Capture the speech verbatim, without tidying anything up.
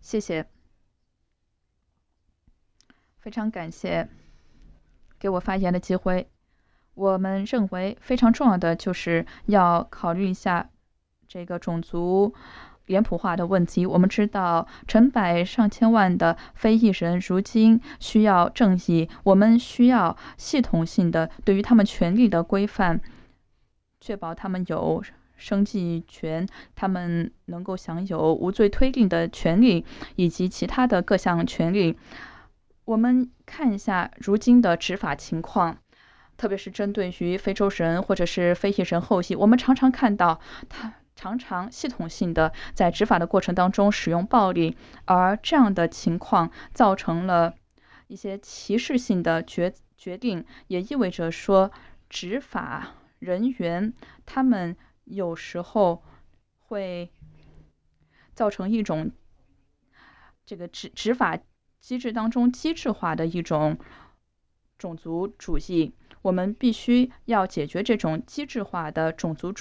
谢谢，非常感谢给我发言的机会。我们认为非常重要的就是要考虑一下这个种族脸谱化的问题。我们知道成百上千万的非裔人如今需要正义，我们需要系统性的对于他们权利的规范，确保他们有生计权，他们能够享有无罪推定的权利，以及其他的各项权利。我们看一下如今的执法情况，特别是针对于非洲人或者是非裔人后裔，我们常常看到他常常系统性的在执法的过程当中使用暴力，而这样的情况造成了一些歧视性的决决定，也意味着说执法人员他们有时候会造成一种这个执执法机制当中机制化的一种种族主义。我们必须要解决这种机制化的种族